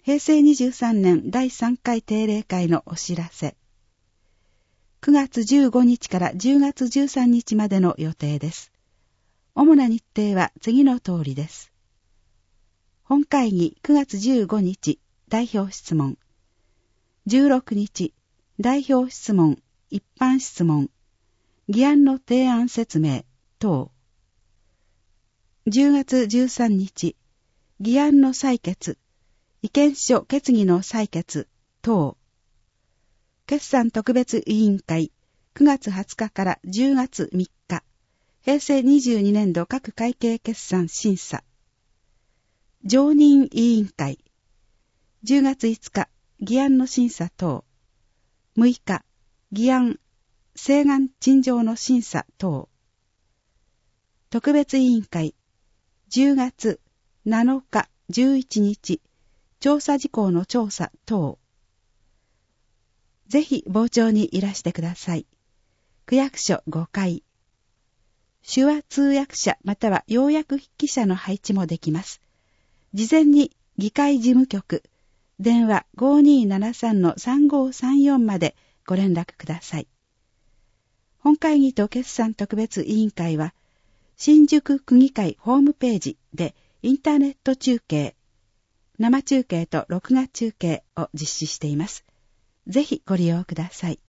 平成23年第3回定例会のお知らせ。9月15日から10月13日までの予定です。主な日程は次の通りです。本会議9月15日、代表質問。16日、代表質問、一般質問、議案の提案説明等。10月13日、議案の採決、意見書決議の採決等。決算特別委員会9月20日から10月3日、平成22年度各会計決算審査。常任委員会10月5日、議案の審査等。6日、議案、請願陳情の審査等。特別委員会10月7日、11日、調査事項の調査等。ぜひ傍聴にいらしてください。区役所5階。手話通訳者または要約筆記者の配置もできます。事前に議会事務局、電話 5273-3534 までご連絡ください。本会議と決算特別委員会は、新宿区議会ホームページでインターネット中継、生中継と録画中継を実施しています。ぜひご利用ください。